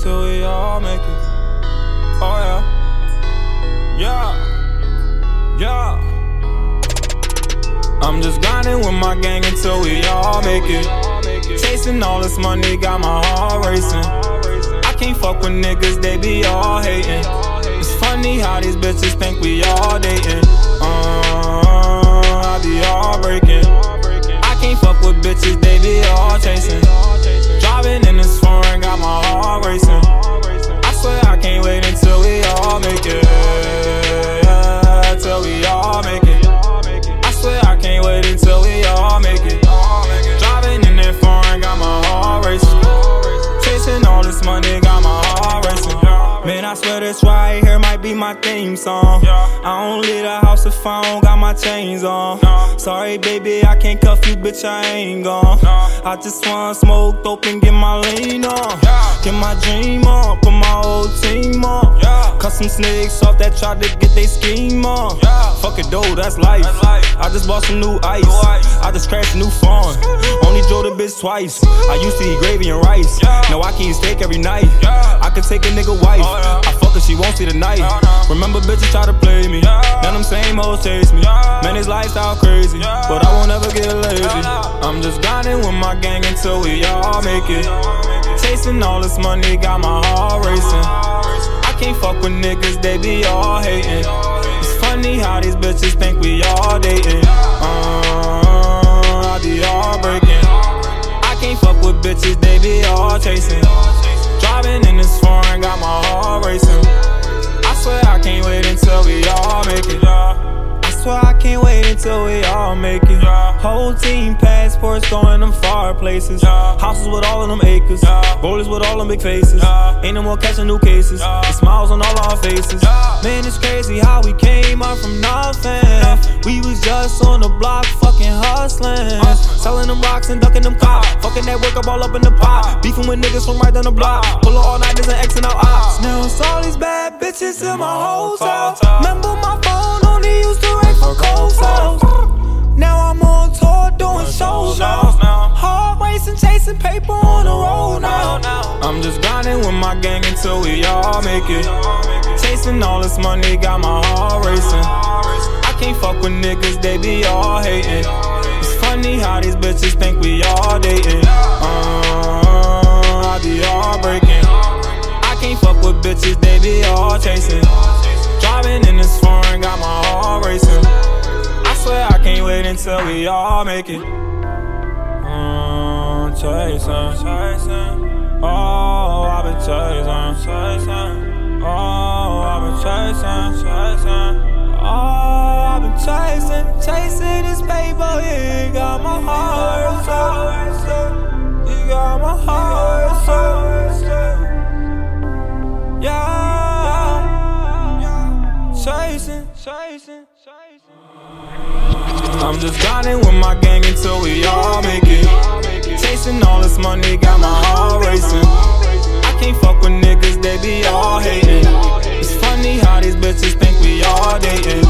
till we all make it. Oh yeah, yeah, yeah. I'm just grinding with my gang until we all make it. Chasing all this money, got my heart racing. I can't fuck with niggas, they be all hating. It's funny how these bitches think we all dating. I be all breaking. I can't fuck with bitches, they be all chasing. Driving in this foreign, got my heart racing. I swear I can't wait until we all make it. Yeah, till we all make it. I swear I can't wait until we all make it. Driving in that foreign, got my heart racing. Chasing all this money, got my heart racing. Man, I swear this right here might be my theme song. I don't leave the house if I don't got my chains on. Sorry baby, I can't cuff you, bitch, I ain't gone. I just wanna smoke dope and get my lean on. Get my dream on, put my whole team on. Cut some snakes off that tried to get they scheme on. Fuck it though, that's life. I just bought some new ice. I just crashed a new phone. Only drove the bitch twice. I used to eat gravy and rice. Now I can eat steak every night. I could take a nigga wife. I fuck her, she won't see the night. Remember bitches try to play me. Then them same hoes chase me. Man, this lifestyle crazy, but I won't ever get lazy. I'm just grinding with my gang until we all make it. Chasing all this money, got my heart racing. I can't fuck with niggas, they be all hating. It's funny how these bitches think we all dating. I be all breaking. I can't fuck with bitches, they be all chasing. Driving in this foreign, got my heart racing. I swear I can't wait until we all make it. I swear I can't wait until we all make it. Whole team passports going them far places. Houses with all of them acres. Rollers with all them big faces. Ain't no more catching new cases. The smiles on all our faces. Man, it's crazy how we came up from nothing. We was just on the block fucking hustling. Selling them rocks and ducking them cops. Fucking that work up all up in the pot. Beefing with niggas from right down the block. Pulling all nighters and Xing out ops. Now it's all these bad bitches in my hotel. Remember my phone only used to ring for cold sales. Now I'm on tour doing shows now. Hard racing, chasing paper on the road now. I'm just grinding with my gang until we all make it. Chasing all this money, got my heart racing. I can't fuck with niggas, they be all hating. It's funny how these bitches think we all dating. I be all breaking. I can't fuck with bitches, they be all chasing. Driving in this foreign, got my heart racing. I swear I can't wait until we all make it. Chasing. Oh, I've been chasing. Oh, I've been chasing. Oh, I've been chasing this paper. You got my heart racing. You got my heart racing. Yeah. Chasing. I'm just grinding with my gang until we all make it. Chasing all this money, got my heart racing. I can't fuck with niggas, they be all hating. It's funny how these bitches think we all dating.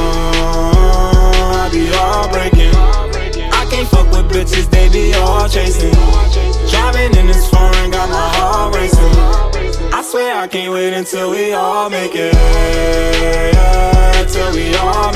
I be all breaking. I can't fuck with bitches, they be all chasing. Driving in this foreign, got my heart racing. I swear I can't wait until we all make it. Till we all